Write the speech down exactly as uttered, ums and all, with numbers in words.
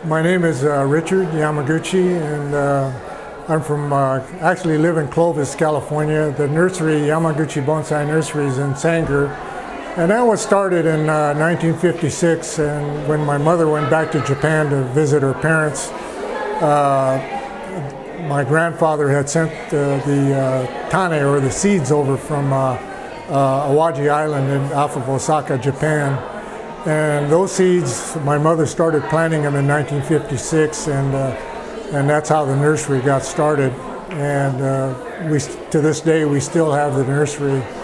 My name is uh, Richard Yamaguchi, and uh, I'm from, uh, actually live in Clovis, California. The nursery, Yamaguchi Bonsai Nursery, is in Sanger. And that was started in uh, nineteen fifty-six, and when my mother went back to Japan to visit her parents, uh, my grandfather had sent uh, the uh, tane, or the seeds, over from uh, uh, Awaji Island in, off of Osaka, Japan. And those seeds, my mother started planting them in nineteen fifty-six, and uh, and that's how the nursery got started. And uh, we, to this day, we still have the nursery